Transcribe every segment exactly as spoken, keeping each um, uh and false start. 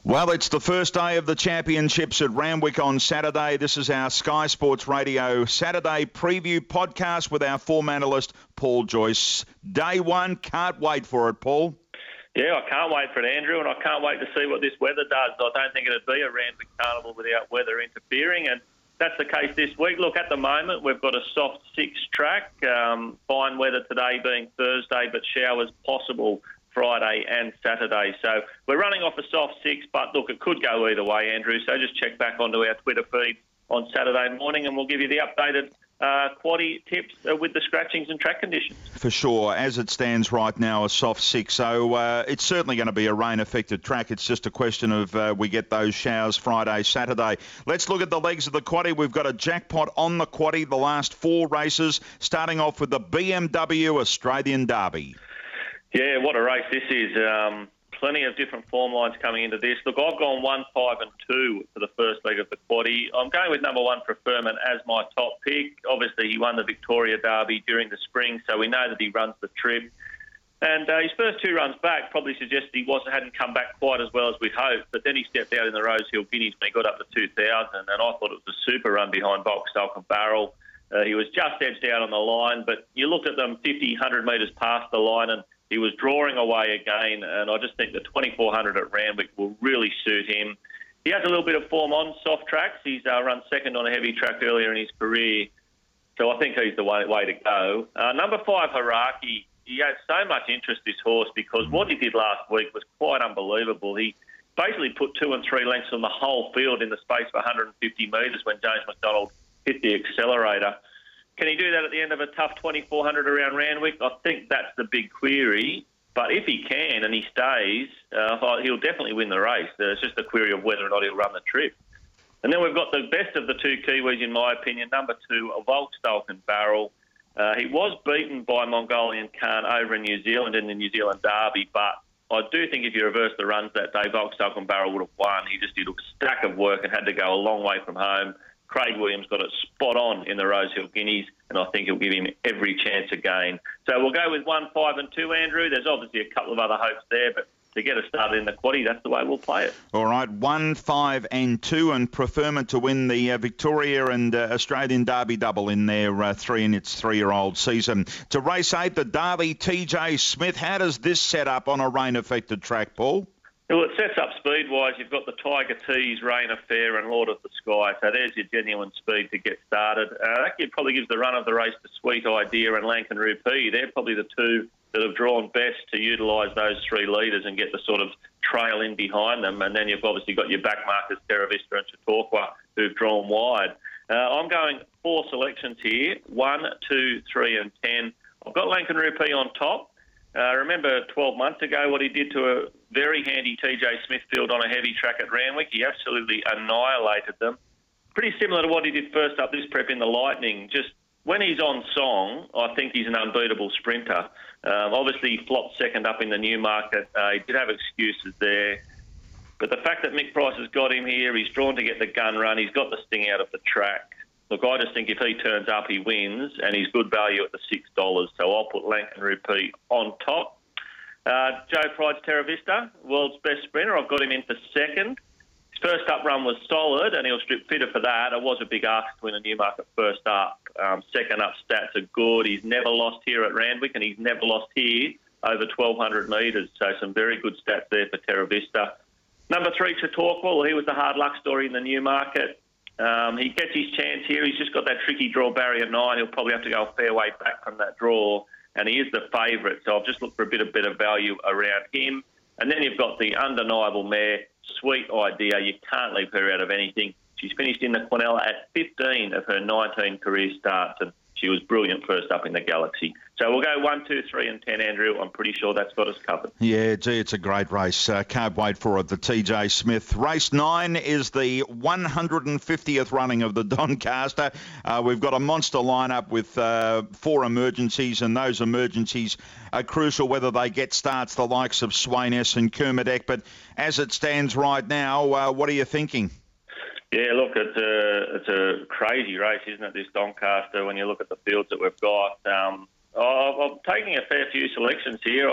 Well, it's the first day of the championships at Randwick on Saturday. This is our Sky Sports Radio Saturday preview podcast with our form analyst, Paul Joyce. Day one, can't wait for it, Paul. Yeah, I can't wait for it, Andrew, and I can't wait to see what this weather does. I don't think it'd be a Randwick Carnival without weather interfering, and that's the case this week. Look, at the moment, we've got a soft six track, um, fine weather today being Thursday, but showers possible Friday and Saturday. So we're running off a soft six, but look, it could go either way, Andrew. So just check back onto our Twitter feed on Saturday morning and we'll give you the updated uh, quaddie tips uh, with the scratchings and track conditions. For sure. As it stands right now, a soft six. So uh, it's certainly going to be a rain-affected track. It's just a question of uh, we get those showers Friday, Saturday. Let's look at the legs of the quaddie. We've got a jackpot on the quaddie, the last four races, starting off with the B M W Australian Derby. Yeah, what a race this is. Um, plenty of different form lines coming into this. Look, I've gone one, five and two for the first leg of the quaddie. I'm going with number one, Preferment, as my top pick. Obviously, he won the Victoria Derby during the spring, so we know that he runs the trip. And uh, his first two runs back probably suggested he wasn't hadn't come back quite as well as we'd hoped, but then he stepped out in the Rosehill Guineas when he got up to two thousand, and I thought it was a super run behind Box, Stock and Barrel. Uh, he was just edged out on the line, but you looked at them fifty, one hundred metres past the line, and he was drawing away again, and I just think the twenty-four hundred at Randwick will really suit him. He has a little bit of form on soft tracks. He's uh, run second on a heavy track earlier in his career, so I think he's the way, way to go. Uh, number five, Haraki, he has so much interest, this horse, because what he did last week was quite unbelievable. He basically put two and three lengths on the whole field in the space of one hundred fifty metres when James McDonald hit the accelerator. Can he do that at the end of a tough twenty-four hundred around Randwick? I think that's the big query. But if he can and he stays, uh, he'll definitely win the race. Uh, it's just a query of whether or not he'll run the trip. And then we've got the best of the two Kiwis, in my opinion. Number two, a Volkstalk and Barrel. Uh, he was beaten by Mongolian Khan over in New Zealand in the New Zealand Derby, but I do think if you reverse the runs that day, Volkstalk and Barrel would have won. He just did a stack of work and had to go a long way from home. Craig Williams got it spot on in the Rosehill Guineas, and I think he'll give him every chance again. So we'll go with one, five and two, Andrew. There's obviously a couple of other hopes there, but to get us started in the quaddie, that's the way we'll play it. All right, one, five and two, and Preferment to win the uh, Victoria and uh, Australian Derby double in their uh, three in its three-year-old season. To race eight, the Derby, T J Smith. How does this set up on a rain-affected track, Paul? Well, it sets up speed-wise. You've got the Tiger Tees, Rain Affair and Lord of the Sky. So there's your genuine speed to get started. Uh, that probably gives the run of the race to Sweet Idea and Lankan Rupee. They're probably the two that have drawn best to utilise those three leaders and get the sort of trail in behind them. And then you've obviously got your back markers, Terra Vista and Chautauqua, who've drawn wide. Uh, I'm going four selections here, one, two, three and ten. I've got Lankan Rupee on top. Uh, remember twelve months ago what he did to a very handy T J Smith field on a heavy track at Randwick. He absolutely annihilated them. Pretty similar to what he did first up this prep in the Lightning. Just when he's on song, I think he's an unbeatable sprinter. Um, obviously, he flopped second up in the Newmarket. Uh, he did have excuses there. But the fact that Mick Price has got him here, he's drawn to get the gun run, he's got the sting out of the track. Look, I just think if he turns up, he wins, and he's good value at the six dollars. So I'll put Lankan Rupee on top. Uh, Joe Pride's Terra Vista, world's best sprinter. I've got him in for second. His first up run was solid, and he'll strip fitter for that. It was a big ask to win a Newmarket first up. Um, second up stats are good. He's never lost here at Randwick, and he's never lost here over twelve hundred metres. So some very good stats there for Terra Vista. Number three, Chautauqua. Well, he was the hard luck story in the Newmarket. Um, he gets his chance here. He's just got that tricky draw, barrier nine. He'll probably have to go a fair way back from that draw, and he is the favourite. So I've just looked for a bit of better value around him. And then you've got the undeniable mare, Sweet Idea. You can't leave her out of anything. She's finished in the Quinella at fifteen of her nineteen career starts, and she was brilliant first up in the Galaxy. So we'll go one, two, three and ten, Andrew. I'm pretty sure that's got us covered. Yeah, gee, it's a great race. Uh, can't wait for it. The T J Smith. Race nine is the one hundred fiftieth running of the Doncaster. Uh, we've got a monster lineup with uh, four emergencies, and those emergencies are crucial whether they get starts, the likes of Swainess and Kermadec. But as it stands right now, uh, what are you thinking? Yeah, look, it's a it's a crazy race, isn't it, this Doncaster, when you look at the fields that we've got. Um, I'm taking a fair few selections here. I've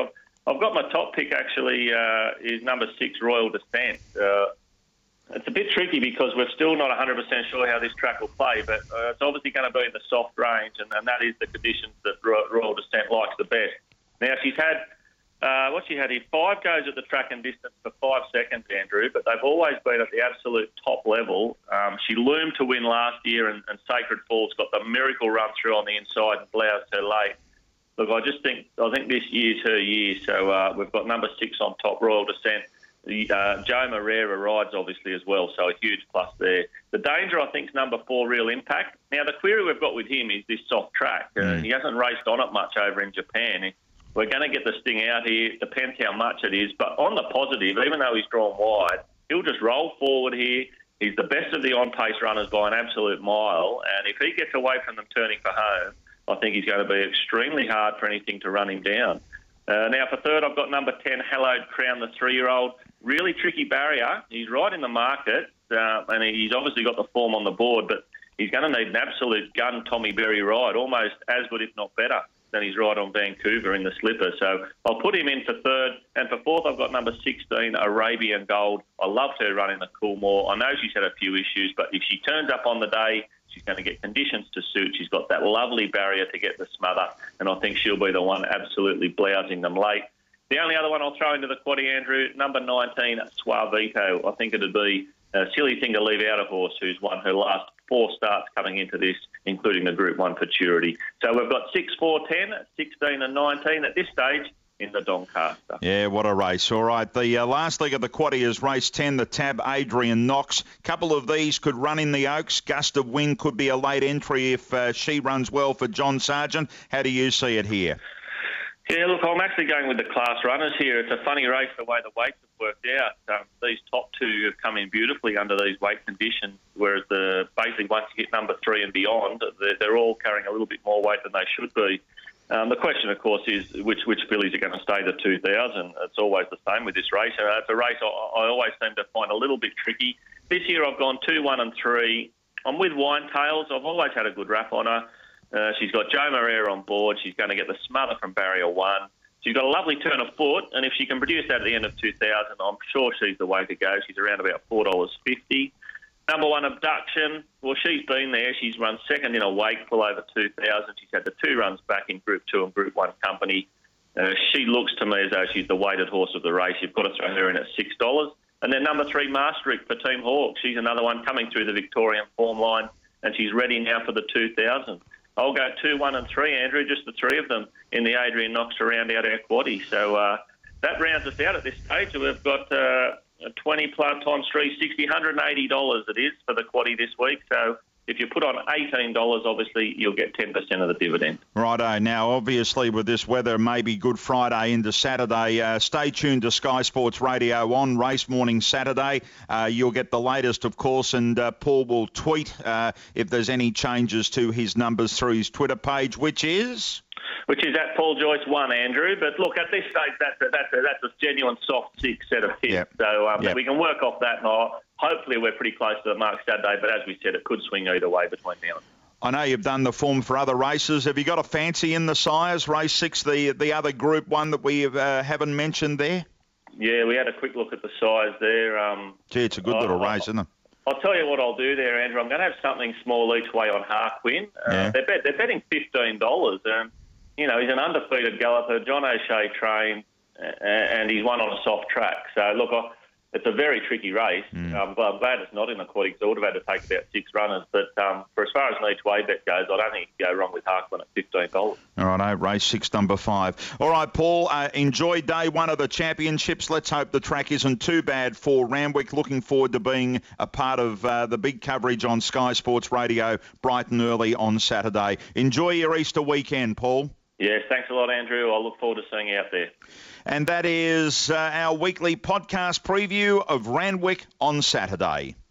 I've got my top pick actually uh, is number six, Royal Descent. Uh, it's a bit tricky because we're still not one hundred percent sure how this track will play, but uh, it's obviously going to be in the soft range, and, and that is the conditions that Royal Descent likes the best. Now, she's had, uh, what she had here, five goes at the track and distance for five seconds, Andrew, but they've always been at the absolute top level. Um, she loomed to win last year, and, and Sacred Falls got the miracle run through on the inside and bloused her late. Look, I just think I think this year's her year. So uh, we've got number six on top, Royal Descent. The, uh, Joe Moreira rides obviously as well, so a huge plus there. The danger, I think, is number four, Real Impact. Now, the query we've got with him is this soft track. Uh, Mm. he hasn't raced on it much over in Japan. We're going to get the sting out here. It depends how much it is. But on the positive, even though he's drawn wide, he'll just roll forward here. He's the best of the on-pace runners by an absolute mile. And if he gets away from them turning for home, I think he's going to be extremely hard for anything to run him down. Uh, now, for third, I've got number ten, Hallowed Crown, the three-year-old. Really tricky barrier. He's right in the market, uh, and he's obviously got the form on the board, but he's going to need an absolute gun Tommy Berry ride, almost as good, if not better, than his ride on Vancouver in the slipper. So I'll put him in for third. And for fourth, I've got number sixteen, Arabian Gold. I loved her running the Coolmore. I know she's had a few issues, but if she turns up on the day, she's going to get conditions to suit. She's got that lovely barrier to get the smother, and I think she'll be the one absolutely blousing them late. The only other one I'll throw into the quaddie, Andrew, number nineteen, Suavito. I think it'd be a silly thing to leave out a horse who's won her last four starts coming into this, including the Group one Futurity. So we've got six, four, ten, sixteen and nineteen at this stage in the Doncaster. Yeah, what a race. All right, the uh, last leg of the quaddie is race ten, the Tab Adrian Knox. Couple of these could run in the Oaks. Gust of Wind could be a late entry if uh, she runs well for John Sargent. How do you see it here? Yeah, look, I'm actually going with the class runners here. It's a funny race the way the weights have worked out. Um, these top two have come in beautifully under these weight conditions, whereas the basically once you hit number three and beyond, they're, they're all carrying a little bit more weight than they should be. Um, the question, of course, is which which fillies are going to stay the two thousand. It's always the same with this race. Uh, it's a race I, I always seem to find a little bit tricky. This year I've gone two, one and three. I'm with Winetails. I've always had a good rap on her. Uh, she's got Joe Moreira on board. She's going to get the smother from barrier one. She's got a lovely turn of foot, and if she can produce that at the end of two thousand, I'm sure she's the way to go. She's around about four dollars fifty. Number one, Abduction. Well, she's been there. She's run second in a wake pull over two thousand. She's had the two runs back in Group two and Group one company. Uh, she looks to me as though she's the weighted horse of the race. You've got to throw her in at six dollars. And then number three, Maastricht for Team Hawke. She's another one coming through the Victorian form line, and she's ready now for the two thousand. I'll go two, one and three, Andrew, just the three of them in the Adrian Knox to round out our quaddie. So uh, that rounds us out at this stage. We've got uh, twenty plus times three, sixty, one hundred eighty dollars it is for the quaddie this week. So if you put on eighteen dollars, obviously you'll get ten percent of the dividend. Righto. Now, obviously, with this weather, maybe Good Friday into Saturday. Uh, stay tuned to Sky Sports Radio on Race Morning Saturday. Uh, you'll get the latest, of course, and uh, Paul will tweet uh, if there's any changes to his numbers through his Twitter page, which is... Which is at Paul Joyce one, Andrew. But look, at this stage, that's a, that's a, that's a genuine soft six set of hits. Yep. So um, Yep. we can work off that. And I'll, hopefully we're pretty close to the mark Saturday. But as we said, it could swing either way between now and I know you've done the form for other races. Have you got a fancy in the sires? Race six, the the other Group one that we uh, haven't mentioned there? Yeah, we had a quick look at the size there. Um, Gee, it's a good little I, race, isn't it? I'll tell you what I'll do there, Andrew. I'm going to have something small each way on Harquin. Uh, Yeah. they're, bet, they're betting fifteen dollars. And, you know, he's an undefeated galloper. John O'Shea trained, uh, and he's won on a soft track. So, look, I, it's a very tricky race. Mm. Um, but I'm glad it's not in the quaddie because I would have had to take about six runners. But um, for as far as an each way bet goes, I don't think you can go wrong with Harquin at fifteen dollars. All right, race six, number five. All right, Paul, uh, enjoy day one of the championships. Let's hope the track isn't too bad for Randwick. Looking forward to being a part of uh, the big coverage on Sky Sports Radio bright and early on Saturday. Enjoy your Easter weekend, Paul. Yes, thanks a lot, Andrew. I look forward to seeing you out there. And that is uh, our weekly podcast preview of Randwick on Saturday.